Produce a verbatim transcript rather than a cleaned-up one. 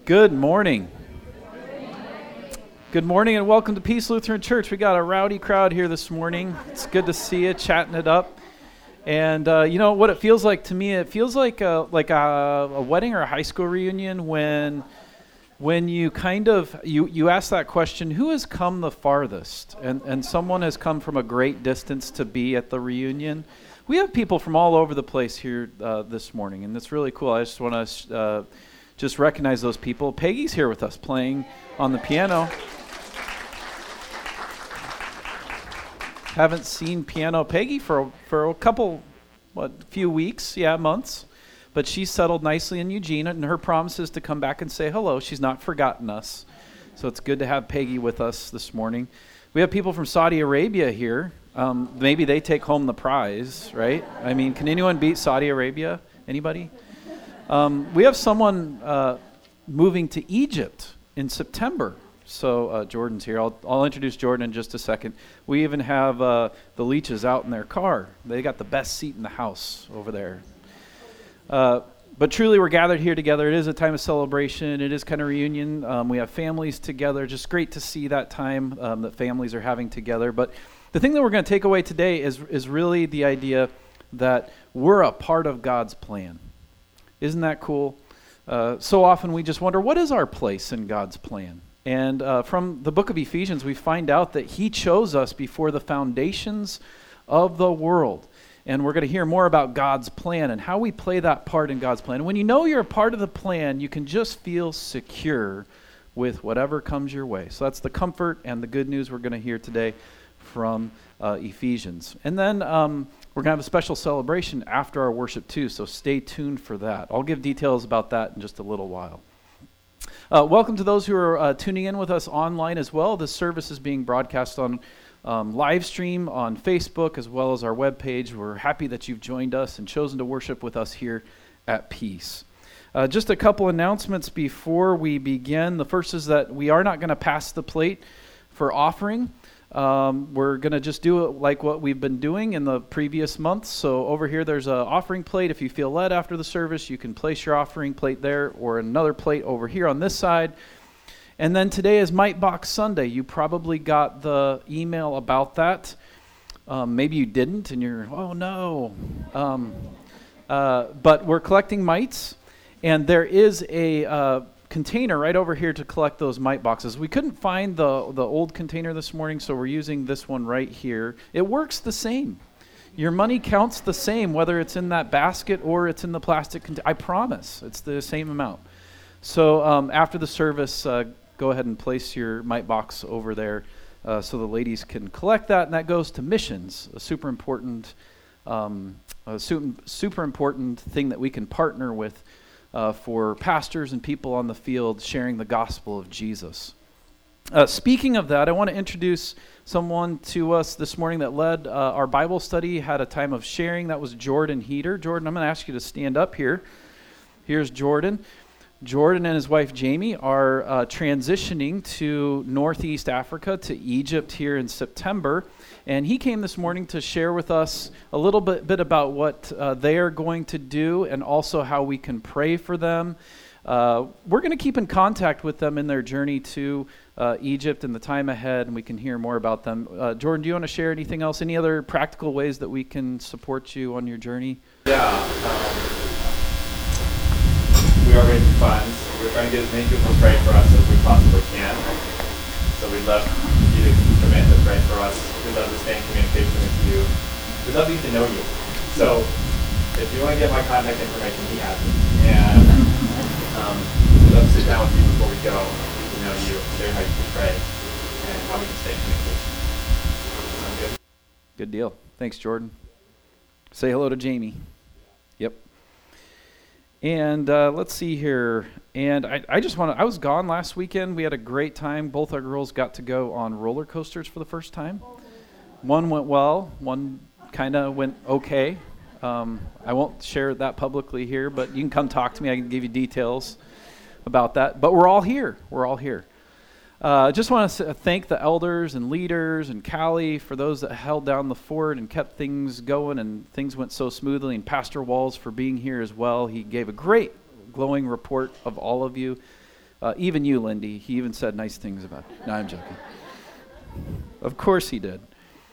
Good morning. Good morning and welcome to Peace Lutheran Church. We got a rowdy crowd here this morning. It's good to see you, chatting it up. And uh, you know what it feels like to me? It feels like a, like a, a wedding or a high school reunion when when you kind of, you, you ask that question, who has come the farthest? And, and someone has come from a great distance to be at the reunion. We have people from all over the place here uh, this morning, and it's really cool. I just want to uh, just recognize those people. Peggy's here with us playing on the piano. Haven't seen Piano Peggy for for a couple, what, few weeks, yeah, months. But she's settled nicely in Eugene, and her promise is to come back and say hello. She's not forgotten us. So it's good to have Peggy with us this morning. We have people from Saudi Arabia here. Um, maybe they take home the prize, right? I mean, can anyone beat Saudi Arabia? Anybody? Um, we have someone uh, moving to Egypt in September. So uh, Jordan's here. I'll, I'll introduce Jordan in just a second. We even have uh, the Leaches out in their car. They got the best seat in the house over there. Uh, but truly, we're gathered here together. It is a time of celebration. It is kind of reunion. Um, we have families together. Just great to see that time um, that families are having together. But the thing that we're going to take away today is is really the idea that we're a part of God's plan. Isn't that cool? Uh, so often we just wonder, what is our place in God's plan? And uh, from the book of Ephesians, we find out that he chose us before the foundations of the world. And we're going to hear more about God's plan and how we play that part in God's plan. And when you know you're a part of the plan, you can just feel secure with whatever comes your way. So that's the comfort and the good news we're going to hear today from uh, Ephesians. And then um, we're going to have a special celebration after our worship too, so stay tuned for that. I'll give details about that in just a little while. Uh, welcome to those who are uh, tuning in with us online as well. This service is being broadcast on um, live stream on Facebook as well as our webpage. We're happy that you've joined us and chosen to worship with us here at Peace. Uh, just a couple announcements before we begin. The first is that we are not going to pass the plate for offering. Um, we're going to just do it like what we've been doing in the previous months. So over here, there's an offering plate. If you feel led after the service, you can place your offering plate there or another plate over here on this side. And then today is Mite Box Sunday. You probably got the email about that. Um, maybe you didn't, and you're, oh no. Um, uh, but we're collecting mites, and there is a uh, container right over here to collect those mite boxes. We couldn't find the the old container this morning, so we're using this one right here. It works the same. Your money counts the same whether it's in that basket or it's in the plastic container. I promise it's the same amount. So um, after the service, uh, go ahead and place your mite box over there uh, so the ladies can collect that, and that goes to missions, a super important um, a super, super important thing that we can partner with Uh, for pastors and people on the field sharing the gospel of Jesus. Uh, speaking of that, I want to introduce someone to us this morning that led uh, our Bible study, had a time of sharing. That was Jordan Heater. Jordan, I'm going to ask you to stand up here. Here's Jordan. Jordan and his wife Jamie are uh, transitioning to Northeast Africa, to Egypt here in September. And he came this morning to share with us a little bit, bit about what uh, they are going to do and also how we can pray for them. Uh, we're going to keep in contact with them in their journey to uh, Egypt and the time ahead, and we can hear more about them. Uh, Jordan, do you want to share anything else? Any other practical ways that we can support you on your journey? Yeah. Um, we are raising funds. We're trying to get as many people to pray for us as we possibly can. So we'd love you to commit to pray for us. We'd love to stay in communication with you. We'd love you to know you. So if you want to get my contact information, he has it. And um, we'd love to sit down with you before we go to know you, share how you can pray, and how we can stay in communication. Sound good? Good deal. Thanks, Jordan. Say hello to Jamie. Yep. And uh, let's see here. And I, I just want to, I was gone last weekend. We had a great time. Both our girls got to go on roller coasters for the first time. One went well. One kind of went okay. Um, I won't share that publicly here, but you can come talk to me. I can give you details about that. But we're all here. We're all here. I uh, just want to thank the elders and leaders and Callie for those that held down the fort and kept things going, and things went so smoothly, and Pastor Walls for being here as well. He gave a great glowing report of all of you. Uh, even you, Lindy. He even said nice things about you. No, I'm joking. Of course he did.